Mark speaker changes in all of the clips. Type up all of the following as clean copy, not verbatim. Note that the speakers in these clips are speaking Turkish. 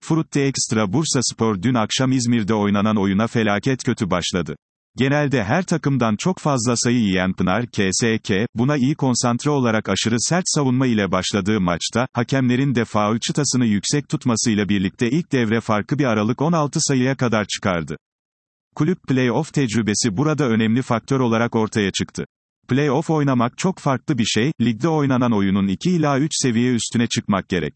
Speaker 1: Frutti Ekstra Bursaspor dün akşam İzmir'de oynanan oyuna felaket kötü başladı. Genelde her takımdan çok fazla sayı yiyen Pınar KSK, buna iyi konsantre olarak aşırı sert savunma ile başladığı maçta, hakemlerin de faul çıtasını yüksek tutmasıyla birlikte ilk devre farkı bir aralık 16 sayıya kadar çıkardı. Kulüp play-off tecrübesi burada önemli faktör olarak ortaya çıktı. Play-off oynamak çok farklı bir şey, ligde oynanan oyunun 2 ila 3 seviye üstüne çıkmak gerek.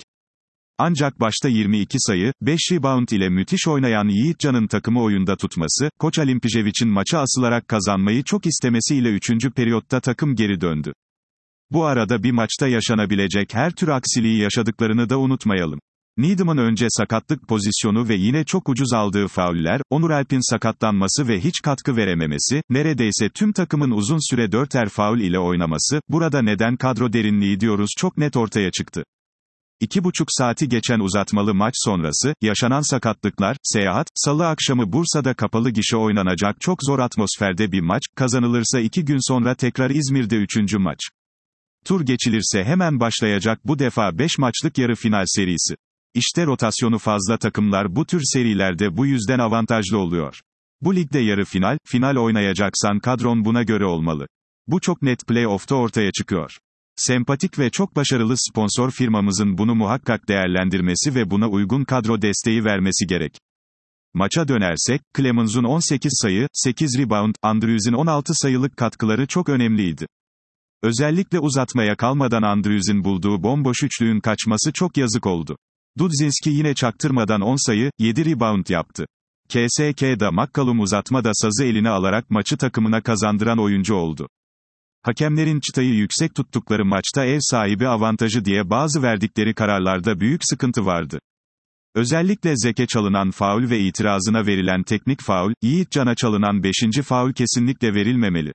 Speaker 1: Ancak başta 22 sayı, 5 rebound ile müthiş oynayan Yiğitcan'ın takımı oyunda tutması, Koç Alimpijevic'in maçı asılarak kazanmayı çok istemesiyle 3. periyotta takım geri döndü. Bu arada bir maçta yaşanabilecek her tür aksiliği yaşadıklarını da unutmayalım. Needham'ın önce sakatlık pozisyonu ve yine çok ucuz aldığı fauller, Onur Alp'in sakatlanması ve hiç katkı verememesi, neredeyse tüm takımın uzun süre 4'er faul ile oynaması, burada neden kadro derinliği diyoruz çok net ortaya çıktı. 2,5 saati geçen uzatmalı maç sonrası, yaşanan sakatlıklar, seyahat, salı akşamı Bursa'da kapalı gişe oynanacak çok zor atmosferde bir maç, kazanılırsa 2 gün sonra tekrar İzmir'de 3. maç. Tur geçilirse hemen başlayacak bu defa 5 maçlık yarı final serisi. İşte rotasyonu fazla takımlar bu tür serilerde bu yüzden avantajlı oluyor. Bu ligde yarı final oynayacaksan kadron buna göre olmalı. Bu çok net play-off'ta ortaya çıkıyor. Sempatik ve çok başarılı sponsor firmamızın bunu muhakkak değerlendirmesi ve buna uygun kadro desteği vermesi gerek. Maça dönersek, Clemens'un 18 sayı, 8 rebound, Andrews'in 16 sayılık katkıları çok önemliydi. Özellikle uzatmaya kalmadan Andrews'in bulduğu bomboş üçlüğün kaçması çok yazık oldu. Dudzinski yine çaktırmadan 10 sayı, 7 rebound yaptı. KSK'da McCollum uzatmada sazı eline alarak maçı takımına kazandıran oyuncu oldu. Hakemlerin çıtayı yüksek tuttukları maçta ev sahibi avantajı diye bazı verdikleri kararlarda büyük sıkıntı vardı. Özellikle Zek'e çalınan faul ve itirazına verilen teknik faul, Yiğitcan'a çalınan 5. faul kesinlikle verilmemeli.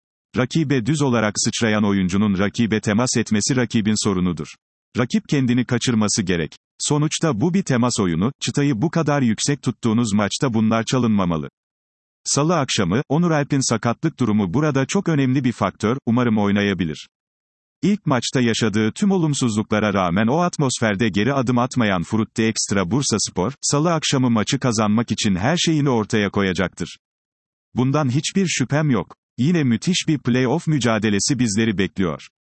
Speaker 1: Rakibe düz olarak sıçrayan oyuncunun rakibe temas etmesi rakibin sorunudur. Rakip kendini kaçırması gerek. Sonuçta bu bir temas oyunu, çıtayı bu kadar yüksek tuttuğunuz maçta bunlar çalınmamalı. Salı akşamı, Onur Alp'in sakatlık durumu burada çok önemli bir faktör, umarım oynayabilir. İlk maçta yaşadığı tüm olumsuzluklara rağmen o atmosferde geri adım atmayan Frutti Ekstra Bursaspor, salı akşamı maçı kazanmak için her şeyini ortaya koyacaktır. Bundan hiçbir şüphem yok. Yine müthiş bir play-off mücadelesi bizleri bekliyor.